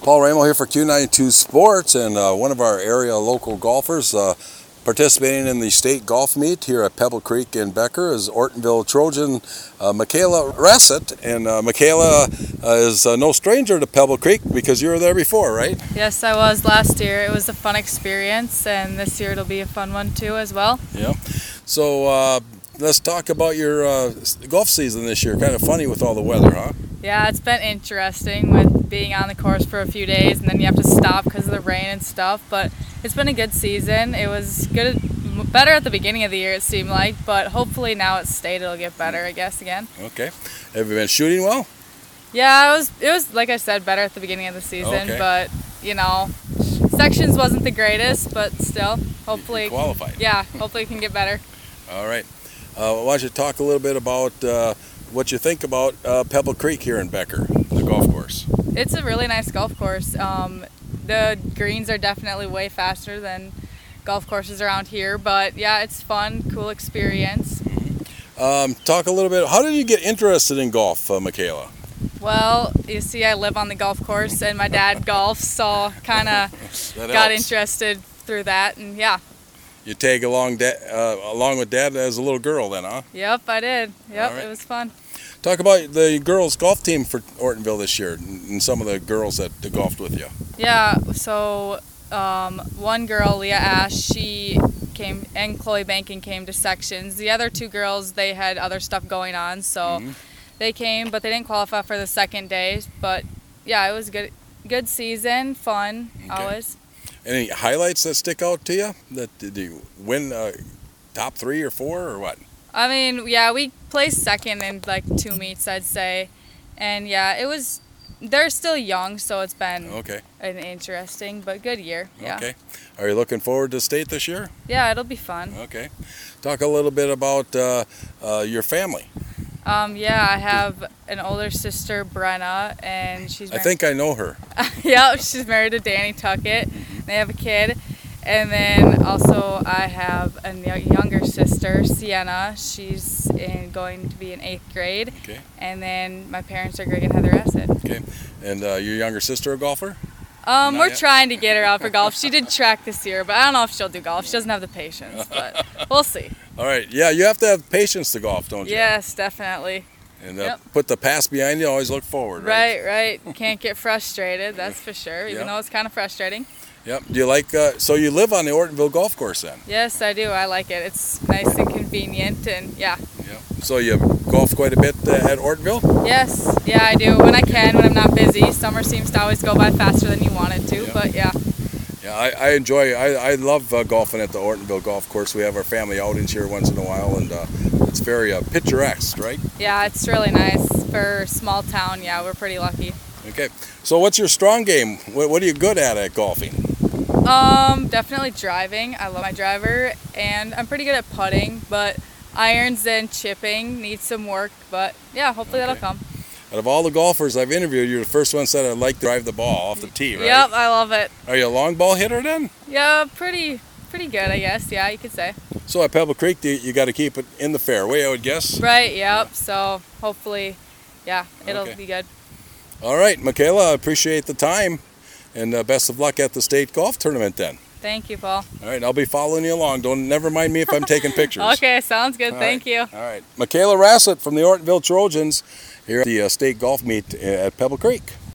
Paul Ramo here for Q92 Sports, and one of our area local golfers participating in the state golf meet here at Pebble Creek in Becker is Ortonville Trojan Michaela Rassett. And Michaela is no stranger to Pebble Creek because you were there before, right? Yes, I was last year. It was a fun experience, and this year it'll be a fun one too as well. Yeah. So let's talk about your golf season this year. Kind of funny with all the weather, huh? Yeah, it's been interesting with being on the course for a few days and then you have to stop because of the rain and stuff, but it's been a good season. It was good, better at the beginning of the year it seemed like, but hopefully now it's stayed, it'll get better, I guess, again. Okay. Have you been shooting well? Yeah, it was like I said, better at the beginning of the season, but you know, sections wasn't the greatest, but still, hopefully you qualified. Yeah, hopefully it can get better. All right. Why don't you talk a little bit about what you think about Pebble Creek here in Becker, the golf course? It's a really nice golf course. The greens are definitely way faster than golf courses around here, but yeah, it's fun, cool experience. Talk a little bit, how did you get interested in golf, Michaela? Well, you see, I live on the golf course and my dad golfs, so kind of got interested through that, and yeah. You tag along with Dad as a little girl then, huh? Yep, I did. Yep, right. It was fun. Talk about the girls' golf team for Ortonville this year and some of the girls that golfed with you. Yeah, so one girl, Leah Ash, she came, and Chloe Banking came to sections. The other two girls, they had other stuff going on, so they came, but they didn't qualify for the second day. But yeah, it was good season, fun, always. Any highlights that stick out to you? Did you win top 3 or 4 or what? I mean, yeah, we placed second in like 2 meets, I'd say. And yeah, they're still young, so it's been an interesting but good year. Yeah. Okay. Are you looking forward to state this year? Yeah, it'll be fun. Okay. Talk a little bit about your family. Yeah, I have an older sister, Brenna, and she's married. I think I know her. Yeah, she's married to Danny Tuckett. They have a kid. And then also I have a younger sister, Sienna. She's going to be in 8th grade. Okay. And then my parents are Greg and Heather Rassett. Okay. And your younger sister a golfer? We're trying to get her out for golf. She did track this year, but I don't know if she'll do golf. She doesn't have the patience, but we'll see. All right. Yeah, you have to have patience to golf, don't you? Yes, definitely. And put the past behind you, always look forward, right? Right. Can't get frustrated, that's for sure, even though it's kind of frustrating. Yep. Do you like, so you live on the Ortonville golf course then? Yes, I do. I like it. It's nice and convenient, and yeah. Yep. So you golf quite a bit at Ortonville? Yes. Yeah, I do. When I can, when I'm not busy. Summer seems to always go by faster than you want it to, but yeah. Yeah, I love golfing at the Ortonville golf course. We have our family outings here once in a while, and it's very picturesque, right? Yeah, it's really nice for a small town. Yeah, we're pretty lucky. Okay. So what's your strong game? What are you good at golfing? Definitely driving. I love my driver, and I'm pretty good at putting, but irons and chipping need some work, but yeah, hopefully that'll come. Out of all the golfers I've interviewed, you're the first one said I'd like to drive the ball off the tee, right? Yep, I love it. Are you a long ball hitter then? Yeah, pretty good, I guess. Yeah, you could say. So at Pebble Creek, you got to keep it in the fairway, I would guess? Right, yep. So hopefully, yeah, it'll be good. All right, Michaela, I appreciate the time, and best of luck at the state golf tournament then. Thank you, Paul. All right, I'll be following you along. Never mind me if I'm taking pictures. Okay, sounds good. Thank you. All right. Michaela Rassett from the Ortonville Trojans here at the state golf meet at Pebble Creek.